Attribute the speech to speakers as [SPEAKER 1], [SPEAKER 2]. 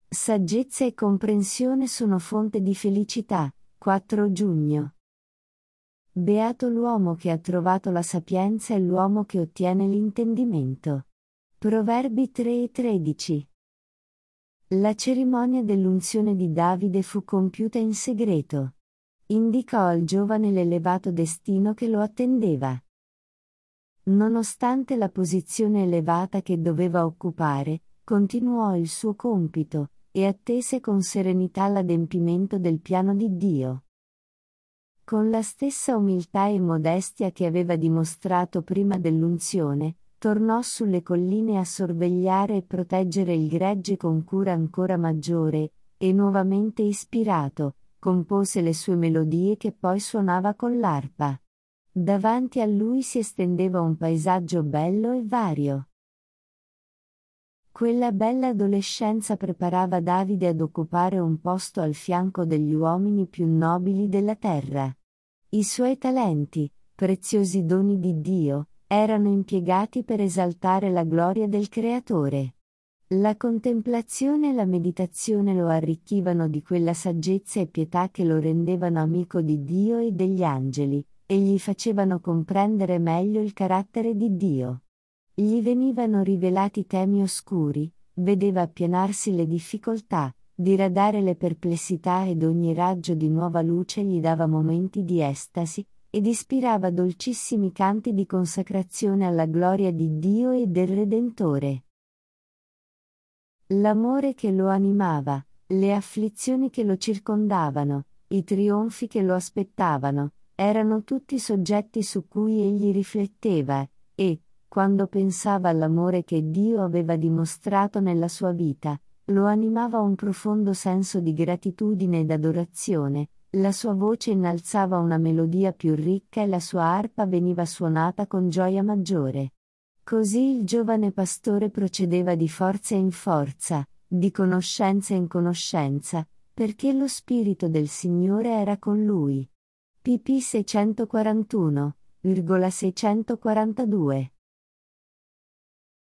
[SPEAKER 1] Saggezza e comprensione sono fonte di felicità. 4 giugno. Beato l'uomo che ha trovato la sapienza e l'uomo che ottiene l'intendimento. Proverbi 3:13. La cerimonia dell'unzione di Davide fu compiuta in segreto. Indicò al giovane l'elevato destino che lo attendeva. Nonostante la posizione elevata che doveva occupare, continuò il suo compito, e attese con serenità l'adempimento del piano di Dio. Con la stessa umiltà e modestia che aveva dimostrato prima dell'unzione, tornò sulle colline a sorvegliare e proteggere il gregge con cura ancora maggiore, e nuovamente ispirato, compose le sue melodie che poi suonava con l'arpa. Davanti a lui si estendeva un paesaggio bello e vario. Quella bella adolescenza preparava Davide ad occupare un posto al fianco degli uomini più nobili della terra. I suoi talenti, preziosi doni di Dio, erano impiegati per esaltare la gloria del Creatore. La contemplazione e la meditazione lo arricchivano di quella saggezza e pietà che lo rendevano amico di Dio e degli angeli, e gli facevano comprendere meglio il carattere di Dio. Gli venivano rivelati temi oscuri, vedeva appianarsi le difficoltà, diradare le perplessità ed ogni raggio di nuova luce gli dava momenti di estasi, ed ispirava dolcissimi canti di consacrazione alla gloria di Dio e del Redentore. L'amore che lo animava, le afflizioni che lo circondavano, i trionfi che lo aspettavano, erano tutti soggetti su cui egli rifletteva, e, quando pensava all'amore che Dio aveva dimostrato nella sua vita, lo animava un profondo senso di gratitudine ed adorazione, la sua voce innalzava una melodia più ricca e la sua arpa veniva suonata con gioia maggiore. Così il giovane pastore procedeva di forza in forza, di conoscenza in conoscenza, perché lo Spirito del Signore era con lui. pp 641,642